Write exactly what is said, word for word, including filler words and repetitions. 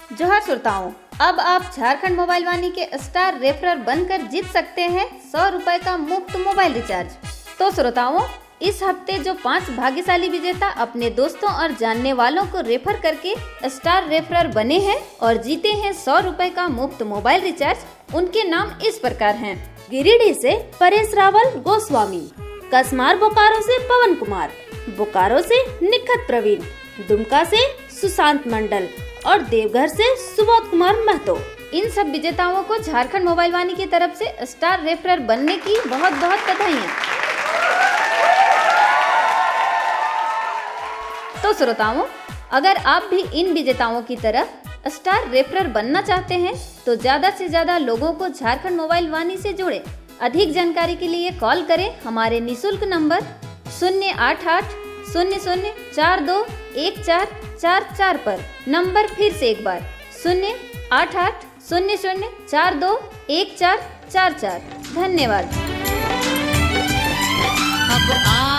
जोहार श्रोताओं, अब आप झारखंड मोबाइल वाणी के स्टार रेफरर बनकर जीत सकते हैं सौ रुपए का मुफ्त मोबाइल रिचार्ज। तो श्रोताओं, इस हफ्ते जो पांच भाग्यशाली विजेता अपने दोस्तों और जानने वालों को रेफर करके स्टार रेफरर बने हैं और जीते हैं सौ रुपए का मुफ्त मोबाइल रिचार्ज, उनके नाम इस प्रकार हैं। गिरिडीह से परेश रावल गोस्वामी, कसमार बोकारो से पवन कुमार, बोकारो से निखत प्रवीण, दुमका से सुशांत मंडल और देवघर से सुबोध कुमार महतो। इन सब विजेताओं को झारखंड मोबाइल वाणी की तरफ से स्टार रेफरर बनने की बहुत बहुत बधाइयाँ। तो श्रोताओं, अगर आप भी इन विजेताओं की तरह स्टार रेफरर बनना चाहते हैं तो ज्यादा से ज्यादा लोगों को झारखंड मोबाइल वाणी से जोड़े। अधिक जानकारी के लिए कॉल करें हमारे निशुल्क नंबर शून्य आठ आठ शून्य शून्य चार दो एक चार चार चार पर। नंबर फिर से एक बार शून्य आठ आठ शून्य शून्य चार दो एक चार चार चार। धन्यवाद। अब आ